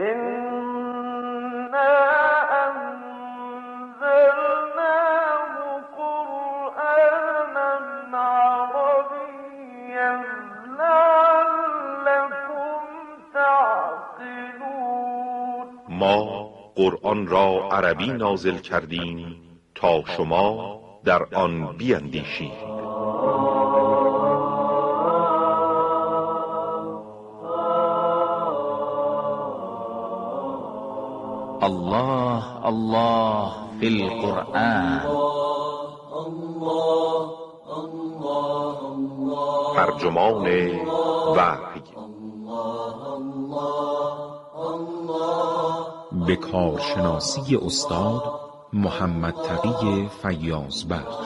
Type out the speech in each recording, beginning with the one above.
ما قرآن را عربی نازل کردیم تا شما در آن بیندیشید. الله الله فی القرآن. ترجمان وحی به کارشناسی استاد محمد تقی فیاضبخش.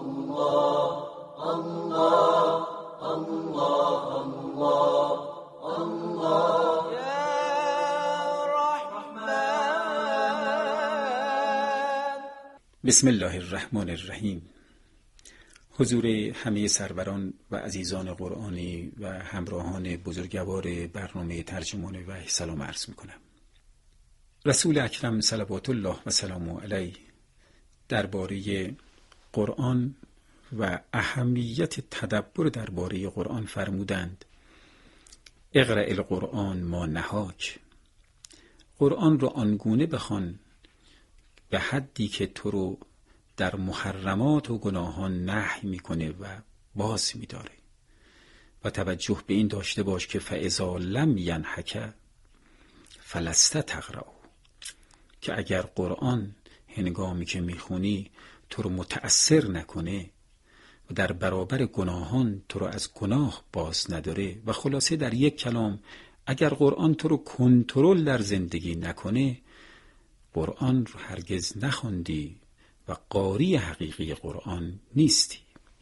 بسم الله الرحمن الرحیم. حضور همه سروران و عزیزان قرآنی و همراهان بزرگوار برنامه ترجمان وحی سلام عرض میکنم. رسول اکرم صلوات الله و سلامه علیه درباره قرآن و اهمیت تدبر درباره قرآن فرمودند: اقرأ القرآن ما نهاک. قرآن را آنگونه بخوان به حدی که تو رو در محرمات و گناهان نهی میکنه و باز میداره. و توجه به این داشته باش که فاذا لم ینهک فلست تقرأ، که اگر قرآن هنگامی که میخونی تو رو متأثر نکنه و در برابر گناهان تو رو از گناه باز نداره، و خلاصه در یک کلام اگر قرآن تو رو کنترل در زندگی نکنه، قرآن رو هرگز نخوندی و قاری حقیقی قرآن نیستی.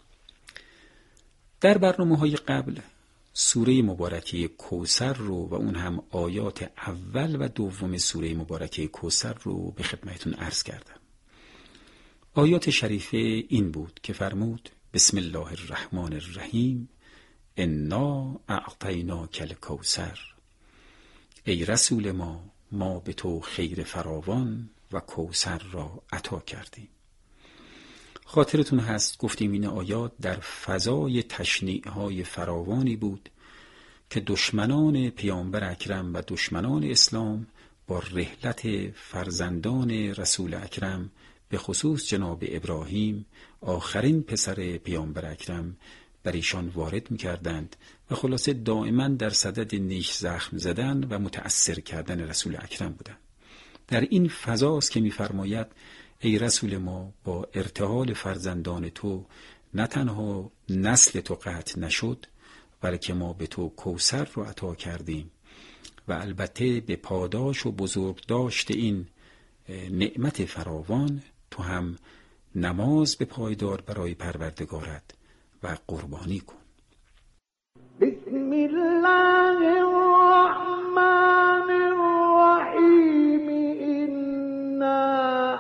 در برنامه‌های قبل سوره مبارکه کوثر رو و اون هم آیات اول و دوم سوره مبارکه کوثر رو به خدمتتون عرض کردم. آیات شریفه این بود که فرمود: بسم الله الرحمن الرحیم انا اعطیناک الکوثر. ای رسول ما به تو خیر فراوان و کوثر را عطا کردیم. خاطرتون هست گفتیم این آیات در فضای تشنیع‌های فراوانی بود که دشمنان پیامبر اکرم و دشمنان اسلام با رحلت فرزندان رسول اکرم، به خصوص جناب ابراهیم آخرین پسر پیامبر اکرم، بر ایشان وارد می‌کردند و خلاصه دائما در صدد نیش زخم زدن و متأثر کردن رسول اکرم بودند. در این فضاست که می‌فرماید ای رسول ما، با ارتحال فرزندان تو نه تنها نسل تو قطع نشد، بلکه ما به تو کوثر رو عطا کردیم و البته به پاداش و بزرگ داشت این نعمت فراوان تو هم نماز به پایدار برای پروردگارت و قربانی کن. بسم الله الرحمن الرحیم انا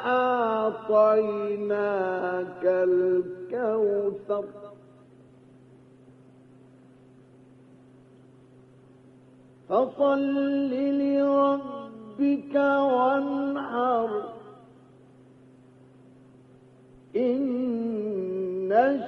اعطیناک الکوثر فصل لربک وانحر ان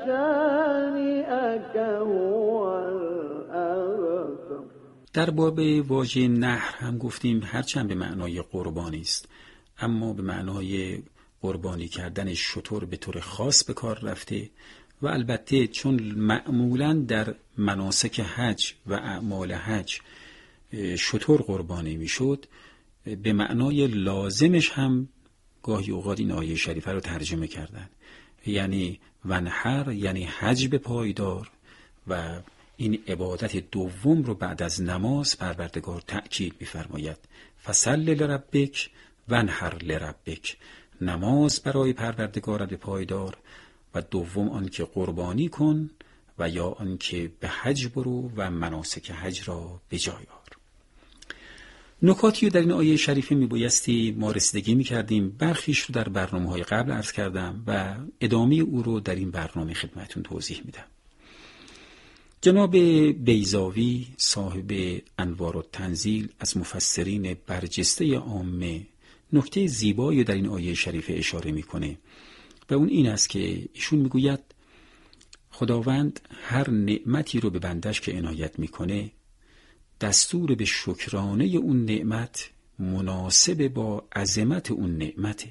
شانئک هو الابتر. در باب واژه نحر هم گفتیم هرچند به معنای قربانی است، اما به معنای قربانی کردن شتر به طور خاص به کار رفته و البته چون معمولاً در مناسک حج و اعمال حج شتر قربانی میشد، به معنای لازمش هم گاهی اوقات این آیه شریفه رو ترجمه کردن، یعنی ونحر یعنی حج به پایدار، و این عبادت دوم رو بعد از نماز پروردگار تأکید می‌فرماید: فصل لربک ونحر لربک، نماز برای پروردگارت به پایدار و دوم آن که قربانی کن و یا آن که به حج برو و مناسک حج را به جای آور. نکاتی رو در این آیه شریفه میبایستی ما رسیدگی میکردیم، برخیش رو در برنامه‌های قبل عرض کردم و ادامه او رو در این برنامه خدمتون توضیح میدم. جناب بیضاوی صاحب انوار التنزیل از مفسرین برجسته عامه نکته زیبایی در این آیه شریفه اشاره میکنه و اون این است که ایشون میگوید خداوند هر نعمتی رو به بندش که عنایت میکنه دستور به شکرانه اون نعمت مناسب با عظمت اون نعمته.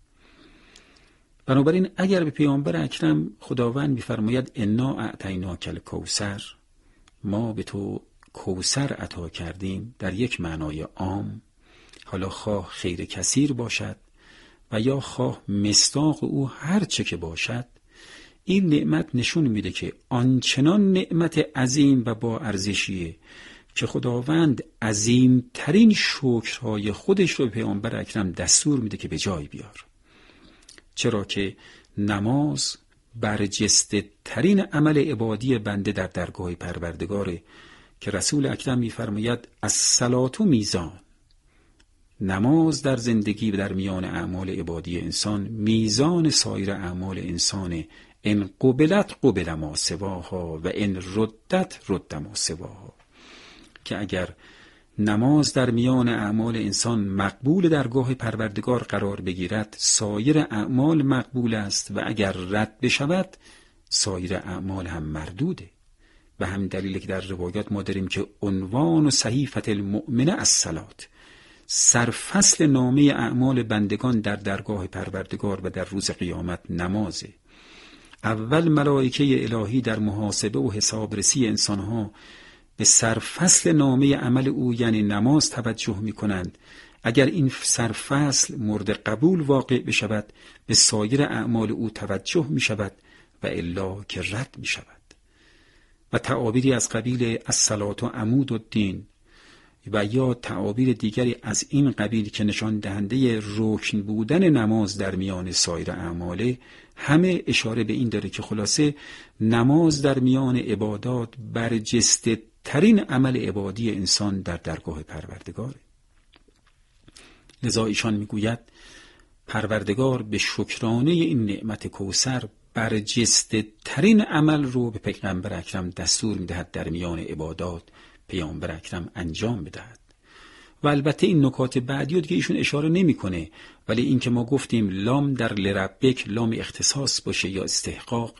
بنابراین اگر به پیامبر اکرم خداوند می‌فرماید انا اعطیناک الکوثر، ما به تو کوثر عطا کردیم، در یک معنای عام، حالا خواه خیر کثیر باشد و یا خواه مصداق او هر چه که باشد، این نعمت نشون میده که آنچنان نعمت عظیم و با ارزشیه که خداوند عظیمترین شکرهای خودش رو به پیامبر اکرم دستور میده که به جای بیار. چرا که نماز برجسته ترین عمل عبادی بنده در درگاه پروردگاره که رسول اکرم میفرماید الصلاة میزان، نماز در زندگی و در میان اعمال عبادی انسان میزان سایر اعمال انسانه، ان قبلت قبل ما سواها و ان ردت رد ما سواها، که اگر نماز در میان اعمال انسان مقبول درگاه پروردگار قرار بگیرد سایر اعمال مقبول است و اگر رد بشود سایر اعمال هم مردوده. و هم دلیلی که در روایات ما داریم که عنوان و صحیفه المؤمن الصلاة، سرفصل نامه اعمال بندگان در درگاه پروردگار و در روز قیامت نمازه. اول ملائکه الهی در محاسبه و حسابرسی انسانها به سرفصل نامه عمل او یعنی نماز توجه می کنند. اگر این سرفصل مورد قبول واقع بشود به سایر اعمال او توجه می شود و الا که رد می شود. و تعابیری از قبیل الصلاة عمود الدین و یا تعابیر دیگری از این قبیل که نشان دهنده رکن بودن نماز در میان سایر اعماله، همه اشاره به این داره که خلاصه نماز در میان عبادات برجسته ترین عمل عبادی انسان در درگاه پروردگاره. لذا ایشان میگوید پروردگار به شکرانه این نعمت کوثر برجسته ترین عمل رو به پیغمبر اکرم دستور میدهد در میان عبادات پیامبر اکرم انجام بدهد. و البته این نکات بعدی رو دیگه ایشون اشاره نمیکنه، ولی این که ما گفتیم لام در لربک لام اختصاص باشه یا استحقاق،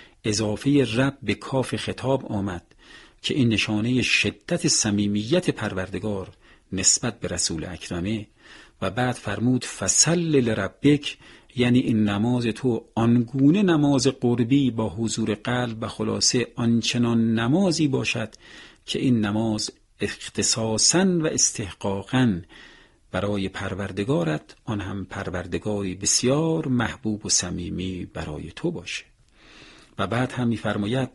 اضافه رب به کاف خطاب آمد که این نشانه شدت صمیمیت پروردگار نسبت به رسول اکرمه. و بعد فرمود فصل لربک، یعنی این نماز تو آنگونه نماز قربی با حضور قلب و خلاصه آنچنان نمازی باشد که این نماز اختصاصاً و استحقاقاً برای پروردگارت، آن هم پروردگاری بسیار محبوب و صمیمی برای تو باشه. و بعد هم می‌فرماید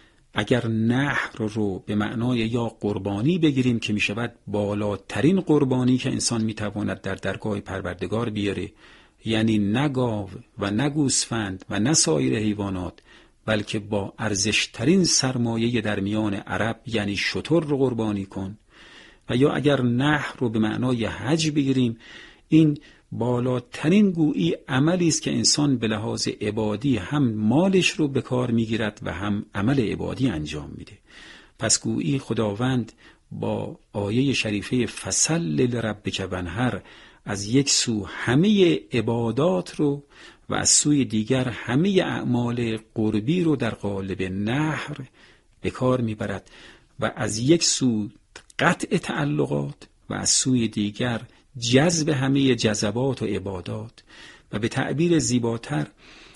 اگر نحر رو به معنای یا قربانی بگیریم که میشود بالاترین قربانی که انسان میتواند در درگاه پروردگار بیاره، یعنی نه گاو و نه گوسفند و نه سایر حیوانات، بلکه با ارزشترین سرمایه در میان عرب یعنی شتر رو قربانی کن. و یا اگر نحر رو به معنای حج بگیریم، این بالاترین گویی عملی است که انسان به لحاظ عبادی هم مالش رو به کار میگیرد و هم عمل عبادی انجام میده. پس گویی خداوند با آیه شریفه فصل لربک وانحر از یک سو همه عبادات رو و از سوی دیگر همه اعمال قربی رو در قالب نحر به کار میبرد و از یک سو قطع تعلقات و از سوی دیگر جذب همه جذبات و عبادات. و به تعبیر زیباتر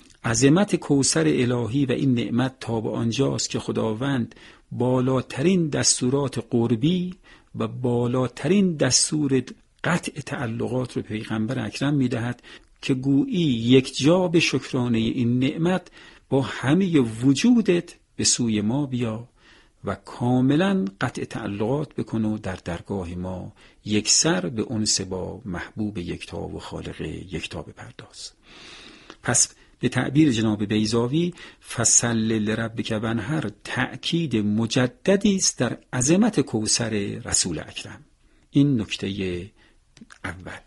عظمت کوثر الهی و این نعمت تا به آنجاست که خداوند بالاترین دستورات قربی و بالاترین دستور قطع تعلقات رو پیغمبر اکرم میدهد که گویی یک جا به شکرانه این نعمت با همه وجودت به سوی ما بیا و کاملا قطع تعلقات بکن و در درگاه ما یک سر به انس با محبوب یکتا و خالق یکتا بپرداز. پس به تعبیر جناب بیضاوی فصل لربک وانحر تأکید مجددی است در عظمت کوثر رسول اکرم. این نکته اول.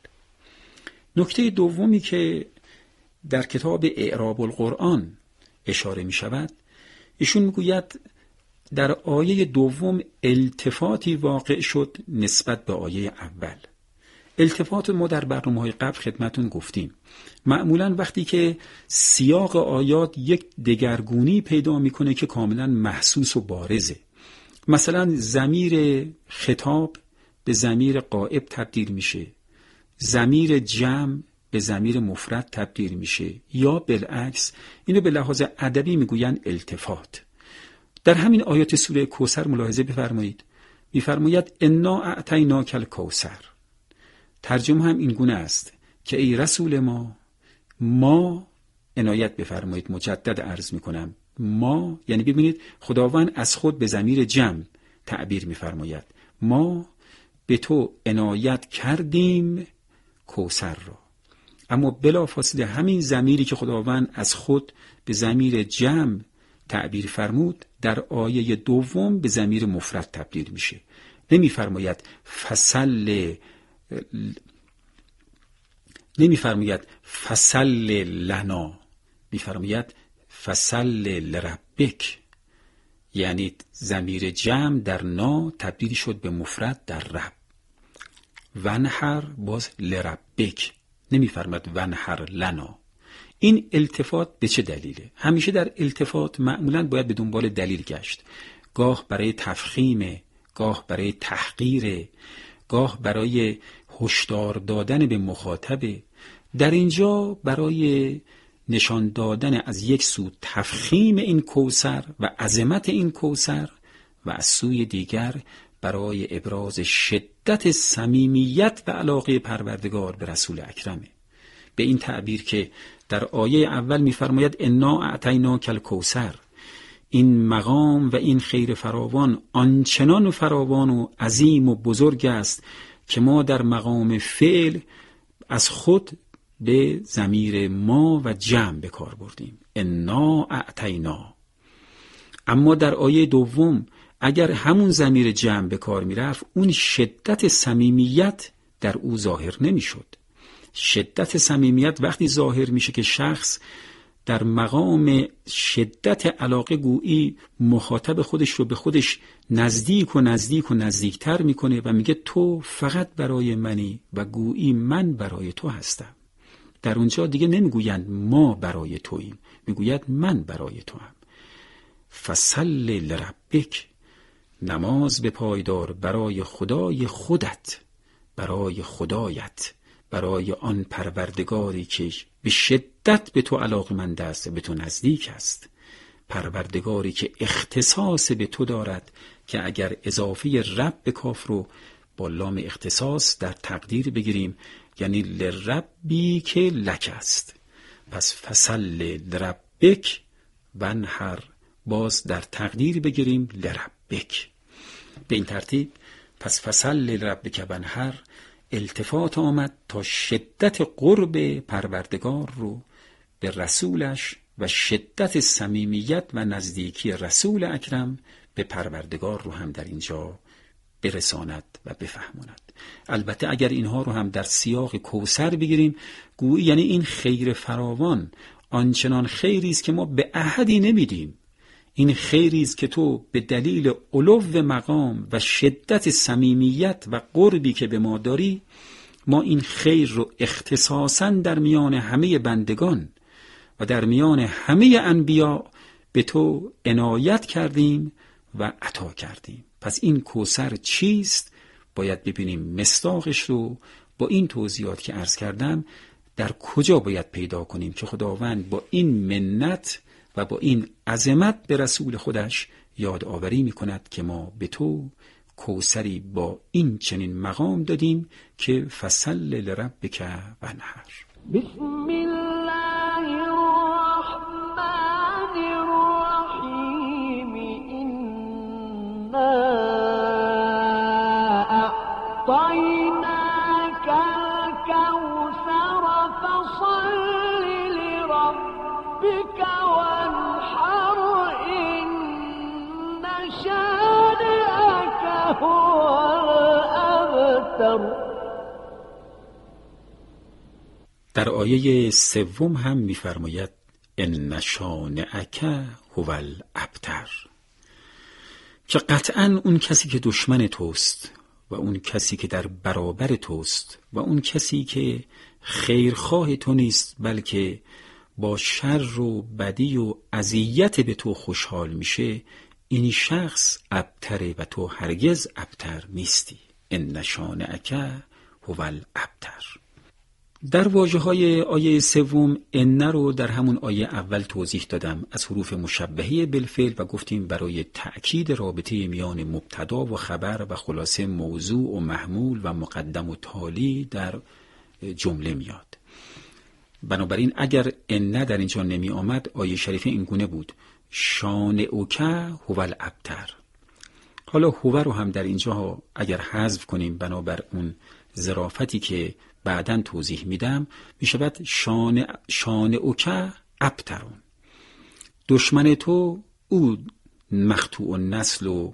نکته دومی که در کتاب اعراب القرآن اشاره می شود، ایشون میگوید در آیه دوم التفاتی واقع شد نسبت به آیه اول. التفات ما در برنامه‌های قبل خدمتون گفتیم. معمولاً وقتی که سیاق آیات یک دگرگونی پیدا میکنه که کاملاً محسوس و بارزه، مثلا ضمیر خطاب به ضمیر غائب تبدیل میشه، ضمیر جمع به ضمیر مفرد تبدیل میشه، یا بالعکس، اینو به لحاظ ادبی میگوین التفات. در همین آیات سوره کوثر ملاحظه بفرمایید، میفرماید انا اعطیناک الکوثر. ترجمه هم این گونه است که ای رسول ما عنایت بفرمایید، مجدد عرض میکنم، ما یعنی ببینید خداوند از خود به ضمیر جمع تعبیر میفرماید، ما به تو عنایت کردیم کوثر را. اما بلافاصله همین ضمیری که خداوند از خود به ضمیر جمع تعبیر فرمود در آیه دوم به ضمیر مفرد تبدیل میشه. نمیفرماید فصل لنا، میفرماید فصل لربک، یعنی ضمیر جمع در نا تبدیل شد به مفرد در رب. ونحر باز لربک، نمیفرماید ونحر لنا. این التفات به چه دلیله؟ همیشه در التفات معمولاً باید به دنبال دلیل گشت، گاه برای تفخیم، گاه برای تحقیر، گاه برای هشدار دادن به مخاطب. در اینجا برای نشان دادن از یک سو تفخیم این کوثر و عظمت این کوثر و از سوی دیگر برای ابراز شدت صمیمیت و علاقه پروردگار به رسول اکرمه. به این تعبیر که در آیه اول می‌فرماید انا اعطیناک الکوثر، این مقام و این خیر فراوان آنچنان فراوان و عظیم و بزرگ است که ما در مقام فعل از خود به ضمیر ما و جمع به کار بردیم، انا اعطینا. اما در آیه دوم اگر همون ضمیر جمع به کار میرفت، اون شدت صمیمیت در او ظاهر نمیشد. شدت صمیمیت وقتی ظاهر میشه که شخص در مقام شدت علاقه گویی مخاطب خودش رو به خودش نزدیک و نزدیکتر میکنه و میگه تو فقط برای منی و گویی من برای تو هستم. در اونجا دیگه نمیگویند ما برای توییم، میگوید من برای تو هم. فصل لربک، نماز به پایدار برای خدای خودت، برای خدایت، برای آن پروردگاری که به شدت به تو علاقمند است، به تو نزدیک است، پروردگاری که اختصاص به تو دارد که اگر اضافه رب به کاف رو با لام اختصاص در تقدیر بگیریم یعنی لربی که لک است. پس فصل لربک ونحر باز در تقدیر بگیریم لربک. به این ترتیب پس فصل لربک ونحر التفات آمد تا شدت قرب پروردگار رو به رسولش و شدت صمیمیت و نزدیکی رسول اکرم به پروردگار رو هم در اینجا برساند و بفهماند. البته اگر اینها رو هم در سیاق کوثر بگیریم، گویی یعنی این خیر فراوان آنچنان خیری است که ما به احدی نمیدیم. این خیری است که تو به دلیل علو مقام و شدت صمیمیت و قربی که به ما داری، ما این خیر رو اختصاصاً در میان همه بندگان و در میان همه انبیا به تو عنایت کردیم و عطا کردیم. پس این کوثر چیست؟ باید ببینیم مصداقش رو با این توضیحات که عرض کردم در کجا باید پیدا کنیم که خداوند با این منت و با این عظمت به رسول خودش یادآوری می‌کند که ما به تو کوثری با این چنین مقام دادیم که فصل لربک ونحر. بسم الله الرحمن الرحیم انا اعطیناک الکوثر فصل لربک وانحر ان شانئک هو الابتر. در آیه سوم هم می‌فرماید ان شانئک هو الابتر. که قطعاً اون کسی که دشمن توست و اون کسی که در برابر توست و اون کسی که خیرخواه تو نیست بلکه با شر و بدی و اذیت به تو خوشحال میشه، این شخص ابتره و تو هرگز ابتر نیستی. ان شانئک هو الابتر. در واژه‌های آیه سوم ان رو در همون آیه اول توضیح دادم از حروف مشبهه بالفعل و گفتیم برای تأکید رابطه میان مبتدا و خبر و خلاصه موضوع و محمول و مقدم و تالی در جمله میاد. بنابراین اگر ان در اینجا نمی آمد آیه شریفه این گونه بود: شانئک هو الابتر. حالا هو رو هم در اینجا اگر حذف کنیم بنابر اون ظرافتی که بعداً توضیح میدم، میشود شانئک ابترون. دشمن تو او مقطوع النسل و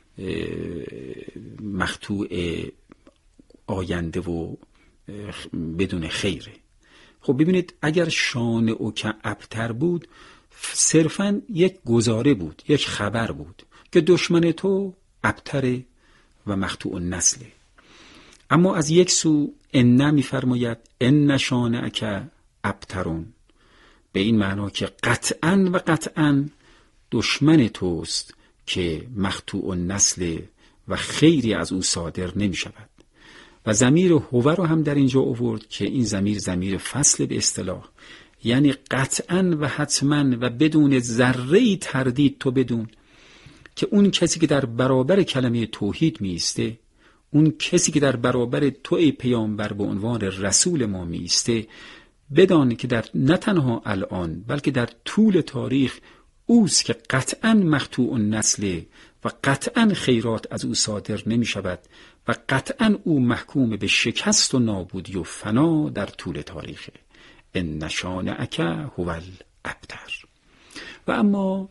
مقطوع آینده و بدون خیره. خب ببینید اگر شانئک ابتر بود صرفاً یک گزاره بود، یک خبر بود که دشمن تو ابتره و مقطوع النسله. اما از یک سو ان می‌فرماید ان شانئک ابترون، به این معنا که قطعاً و قطعاً دشمن توست که مقطوع النسل و خیری از او صادر نمی شود. و ضمیر هو رو هم در اینجا آورد که این ضمیر فصل به اصطلاح، یعنی قطعاً و حتماً و بدون ذره‌ای تردید تو بدون که اون کسی که در برابر کلمه توحید میسته، اون کسی که در برابر تو ای پیامبر به عنوان رسول ما میسته، بدان که در نه تنها الان بلکه در طول تاریخ اوست که قطعاً مقطوع النسل و قطعاً خیرات از او صادر نمی شود و قطعاً او محکوم به شکست و نابودی و فنا در طول تاریخه. ان شانئک هو الابتر. و اما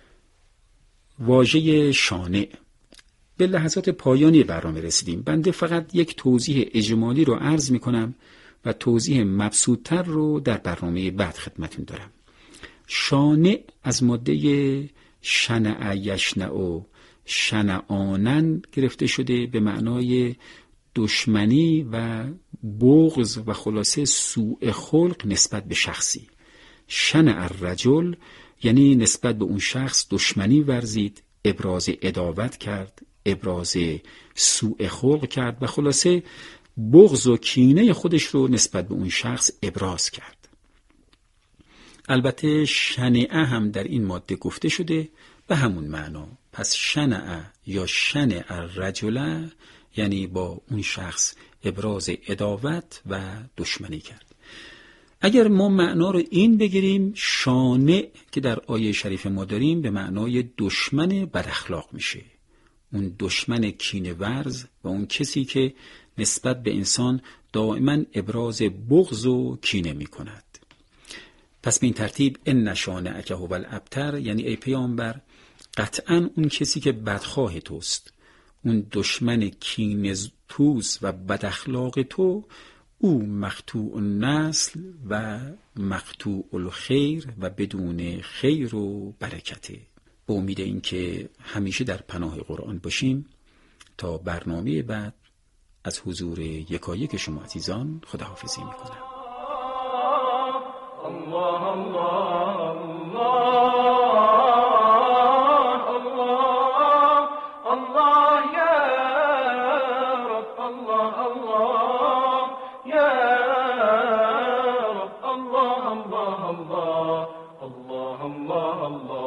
واژه شانع، به لحظات پایانی برنامه رسیدیم. بنده فقط یک توضیح اجمالی رو عرض می کنم و توضیح مبسوط‌تر رو در برنامه بعد خدمتتون دارم. شانع از ماده شنع یشنع شنعانن گرفته شده به معنای دشمنی و بغض و خلاصه سوء خلق نسبت به شخصی. شنع الرجل یعنی نسبت به اون شخص دشمنی ورزید، ابراز عداوت کرد، ابراز سوء خلق کرد و خلاصه بغض و کینه خودش رو نسبت به اون شخص ابراز کرد. البته شنعه هم در این ماده گفته شده به همون معنا. پس شنعه یا شنع الرجل یعنی با اون شخص ابراز عداوت و دشمنی کرد. اگر ما معنا رو این بگیریم، شانع که در آیه شریف ما داریم به معنای دشمن بد اخلاق میشه، اون دشمن کینه ورز و اون کسی که نسبت به انسان دائما ابراز بغض و کینه میکند. پس به این ترتیب ان شانئک هو الابتر یعنی ای پیامبر قطعاً اون کسی که بدخواه توست، اون دشمن کینه توست و بد اخلاق تو، او مقطوع النسل و مقطوع الخیر و بدون خیر و برکته. با امید این که همیشه در پناه قرآن باشیم تا برنامه بعد از حضور یکایک شما عزیزان خداحافظی میکنم. الله الله الله الله یا رب، الله الله یا رب، الله الله الله الله الله الله